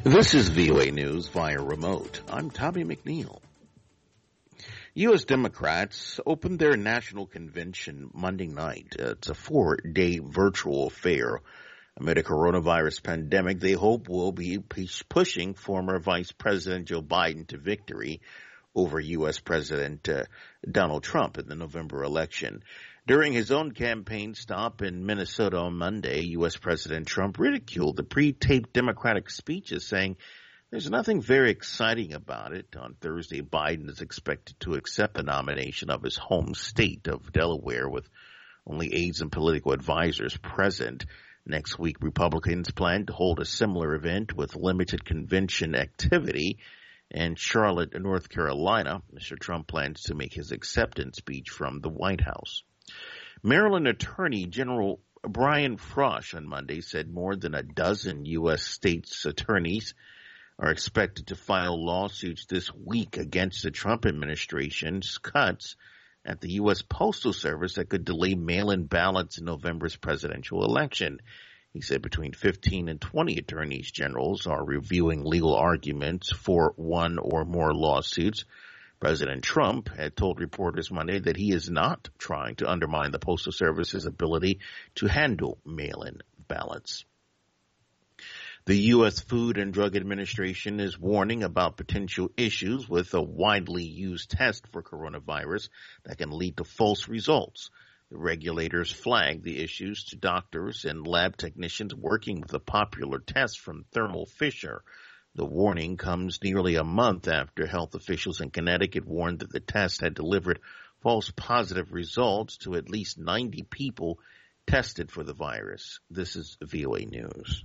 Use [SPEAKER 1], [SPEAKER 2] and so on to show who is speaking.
[SPEAKER 1] This is VOA News via remote. I'm Tommy McNeil. U.S. Democrats opened their national convention Monday night. It's a 4-day virtual affair. Amid a coronavirus pandemic, they hope will be pushing former Vice President Joe Biden to victory over U.S. President Donald Trump in the November election. During his own campaign stop in Minnesota on Monday, U.S. President Trump ridiculed the pre-taped Democratic speeches, saying there's nothing very exciting about it. On Thursday, Biden is expected to accept the nomination of his home state of Delaware, with only aides and political advisors present. Next week, Republicans plan to hold a similar event with limited convention activity in Charlotte, North Carolina. Mr. Trump plans to make his acceptance speech from the White House. Maryland Attorney General Brian Frosh on Monday said more than a dozen U.S. states' attorneys are expected to file lawsuits this week against the Trump administration's cuts at the U.S. Postal Service that could delay mail-in ballots in November's presidential election. He said between 15 and 20 attorneys generals are reviewing legal arguments for one or more lawsuits. President Trump had told reporters Monday that he is not trying to undermine the Postal Service's ability to handle mail-in ballots. The U.S. Food and Drug Administration is warning about potential issues with a widely used test for coronavirus that can lead to false results. The regulators flagged the issues to doctors and lab technicians working with the popular test from Thermo Fisher. The warning comes nearly a month after health officials in Connecticut warned that the test had delivered false positive results to at least 90 people tested for the virus. This is VOA News.